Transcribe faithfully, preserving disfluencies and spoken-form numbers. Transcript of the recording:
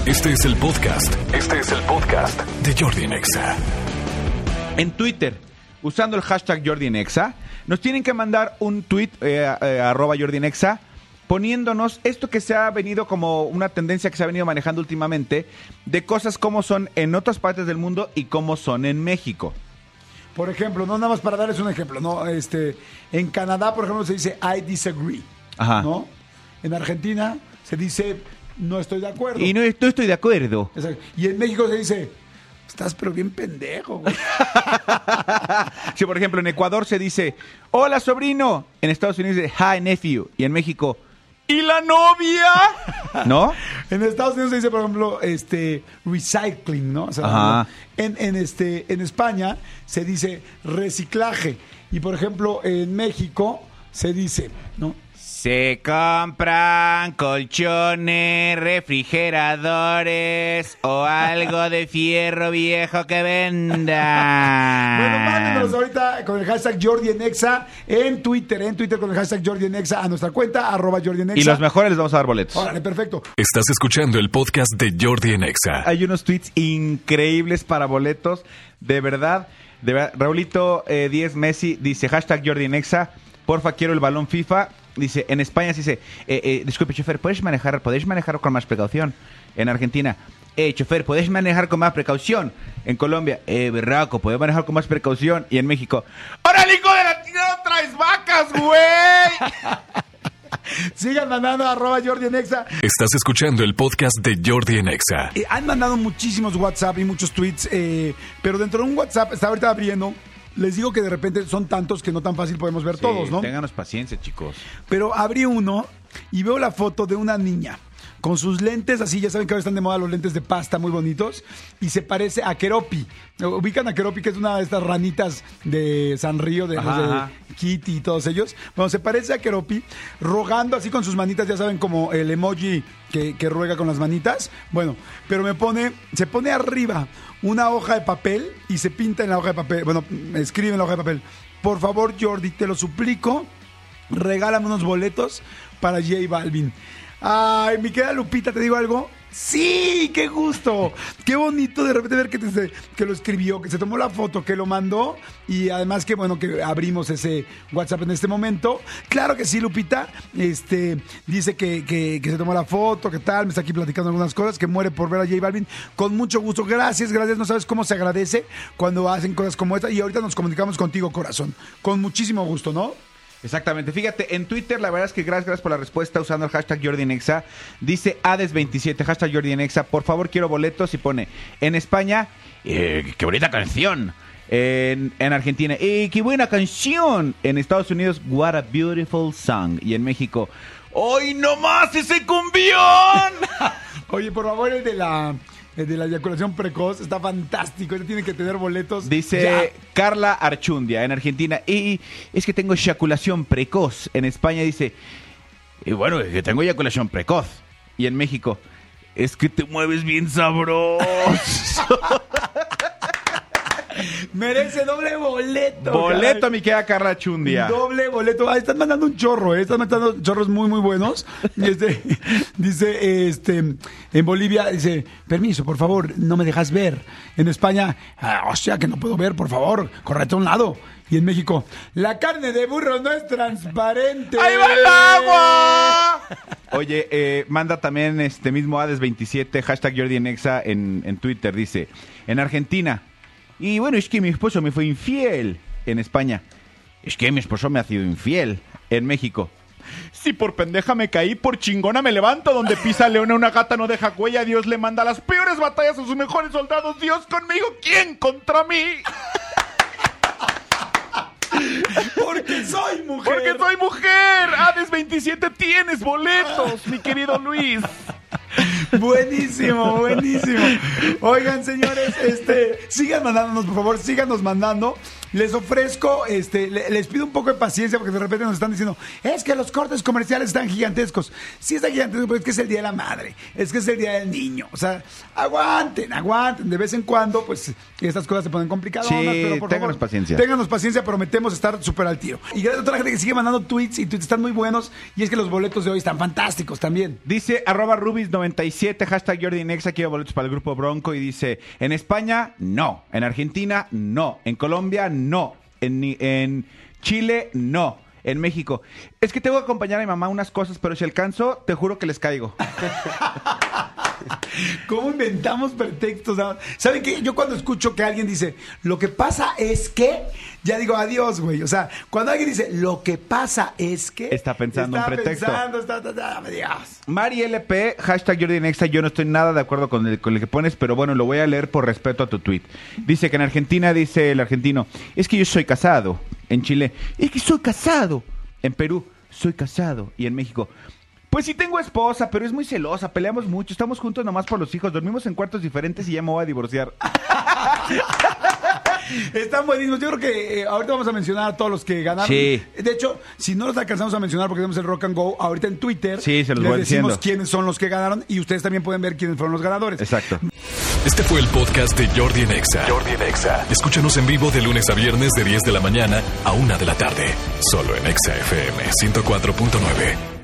Este es el podcast. Este es el podcast de Jordi en Exa. En Twitter, usando el hashtag Jordi en Exa, nos tienen que mandar un tweet, eh, eh, arroba Jordi en Exa, poniéndonos esto que se ha venido como una tendencia que se ha venido manejando últimamente, de cosas como son en otras partes del mundo y cómo son en México. Por ejemplo, no nada más para darles un ejemplo, ¿no? Este, en Canadá, por ejemplo, se dice I disagree. Ajá. ¿No? En Argentina se dice no estoy de acuerdo. Y no, no estoy de acuerdo. Exacto. Y en México se dice estás pero bien pendejo, güey. Sí, por ejemplo, en Ecuador se dice hola, sobrino. En Estados Unidos se dice hi, nephew. Y en México, ¿y la novia? ¿No? En Estados Unidos se dice, por ejemplo, este recycling, ¿no? O sea, Ajá. En, en, este, en España se dice reciclaje. Y, por ejemplo, en México se dice, ¿no? Se compran colchones, refrigeradores o algo de fierro viejo que venda. Bueno, mándenos ahorita con el hashtag Jordi en Exa en Twitter, en Twitter con el hashtag Jordi en Exa a nuestra cuenta, arroba Jordi en Exa. Y los mejores les vamos a dar boletos. Órale, perfecto. Estás escuchando el podcast de Jordi en Exa. Hay unos tweets increíbles para boletos, de verdad. De verdad. Raulito eh, diez Messi dice hashtag Jordi en Exa, porfa quiero el balón FIFA. Dice, en España se dice, eh, eh, disculpe, chofer, ¿puedes manejar, ¿podéis manejar con más precaución? En Argentina, eh, chofer, ¿podéis manejar con más precaución? En Colombia, eh, berraco, ¿podéis manejar con más precaución? Y en México, ¡órale, hijo de la tía, traes vacas, güey! Sigan mandando a arroba Jordi en Exa. Estás escuchando el podcast de Jordi en Exa. Eh, han mandado muchísimos WhatsApp y muchos tweets, eh, pero dentro de un WhatsApp, estaba ahorita abriendo. Les digo que de repente son tantos que no tan fácil podemos ver Sí, todos, ¿no? Ténganos paciencia, chicos. Pero abrí uno y veo la foto de una niña con sus lentes así, ya saben que ahora están de moda los lentes de pasta muy bonitos, y se parece a Keropi. Ubican a Keropi, que es una de estas ranitas de Sanrio, de, Ajá, los de ajá. Kitty y todos ellos. Bueno, se parece a Keropi, rogando así con sus manitas, ya saben, como el emoji que, que ruega con las manitas. Bueno, pero me pone, se pone arriba una hoja de papel y se pinta en la hoja de papel, bueno, escribe en la hoja de papel: por favor, Jordi, te lo suplico, regálame unos boletos para J Balvin. Ay, mi querida Lupita, ¿te digo algo? ¡Sí! ¡Qué gusto! ¡Qué bonito de repente ver que, te, que lo escribió, que se tomó la foto, que lo mandó! Y además que bueno que abrimos ese WhatsApp en este momento. Claro que sí, Lupita. Este, dice que, que, que se tomó la foto, que tal, me está aquí platicando algunas cosas, que muere por ver a J Balvin. Con mucho gusto. Gracias, gracias. No sabes cómo se agradece cuando hacen cosas como esta. Y ahorita nos comunicamos contigo, corazón. Con muchísimo gusto, ¿no? Exactamente, fíjate, en Twitter la verdad es que gracias, gracias por la respuesta usando el hashtag Jordi en Exa. Dice Ades veintisiete, hashtag Jordi en Exa, por favor quiero boletos, y pone en España, eh, qué bonita canción. En, en Argentina, eh, qué buena canción. En Estados Unidos, what a beautiful song. Y en México, ¡hoy no más ese cumbión! Oye, por favor, el de la... El de la eyaculación precoz está fantástico. Este tiene que tener boletos. Dice ya. Carla Archundia en Argentina. Y es que tengo eyaculación precoz. En España dice, y bueno, es que tengo eyaculación precoz. Y en México, es que te mueves bien sabroso. Merece doble boleto. Boleto, caray. mi querida Carla Archundia. Doble boleto. Ah, están mandando un chorro, ¿eh? Están mandando chorros muy, muy buenos. Este, dice, este, en Bolivia, dice, permiso, por favor, no me dejas ver. En España, ah, o sea que no puedo ver, por favor, correte a un lado. Y en México, la carne de burro no es transparente. ¡Ahí va el agua! Oye, eh, manda también este mismo Ades veintisiete, hashtag Jordi en Exa en, en Twitter. Dice, en Argentina, y bueno, es que mi esposo me fue infiel. En España, es que mi esposo me ha sido infiel. En México, si por pendeja me caí, por chingona me levanto. Donde pisa leona una gata no deja huella. Dios le manda las peores batallas a sus mejores soldados. Dios conmigo, ¿quién contra mí? Porque soy mujer. Porque soy mujer. Ades veintisiete, tienes boletos, mi querido Luis. Buenísimo, buenísimo. Oigan, señores, este, sigan mandándonos, por favor, síganos mandando. les ofrezco, este, le- les pido un poco de paciencia porque de repente nos están diciendo, es que los cortes comerciales están gigantescos. Sí están gigantescos, pero es que es el Día de la Madre, es que es el Día del Niño. O sea, aguanten, aguanten. De vez en cuando, pues, estas cosas se ponen complicadas. Sí, pero por ténganos favor, paciencia. Ténganos paciencia, prometemos estar súper al tiro. Y gracias a toda la gente que sigue mandando tweets y tweets están muy buenos. Y es que los boletos de hoy están fantásticos también. Dice arroba Rubis noventa y siete, hashtag Jordi Nexa, quiero boletos para el grupo Bronco. Y dice, en España, no. En Argentina, no. En Colombia, no. En, ni- en Chile, no. En México. Es que tengo que acompañar a mi mamá a unas cosas, pero si alcanzo, te juro que les caigo. ¿Cómo inventamos pretextos? ¿Saben qué? Yo cuando escucho que alguien dice, lo que pasa es que, ya digo, adiós, güey. O sea, cuando alguien dice, lo que pasa es que... Está pensando está un pretexto. Pensando, está, está, está, adiós. Mari L P, hashtag Jordi Nexa, yo no estoy nada de acuerdo con el, con el que pones, pero bueno, lo voy a leer por respeto a tu tweet. Dice que en Argentina, dice el argentino, es que yo soy casado. En Chile, es que soy casado. En Perú, soy casado. Y en México, pues sí tengo esposa, pero es muy celosa, peleamos mucho, estamos juntos nomás por los hijos, dormimos en cuartos diferentes y ya me voy a divorciar. Están buenísimos. Yo creo que eh, ahorita vamos a mencionar a todos los que ganaron. Sí. De hecho, si no los alcanzamos a mencionar porque tenemos el Rock and Go ahorita en Twitter, Sí, se los les voy decimos diciendo. quiénes son los que ganaron y ustedes también pueden ver quiénes fueron los ganadores. Exacto. Este fue el podcast de Jordi en Exa. Jordi en Exa. Escúchanos en vivo de lunes a viernes de diez de la mañana a una de la tarde. Solo en Exa F M ciento cuatro punto nueve.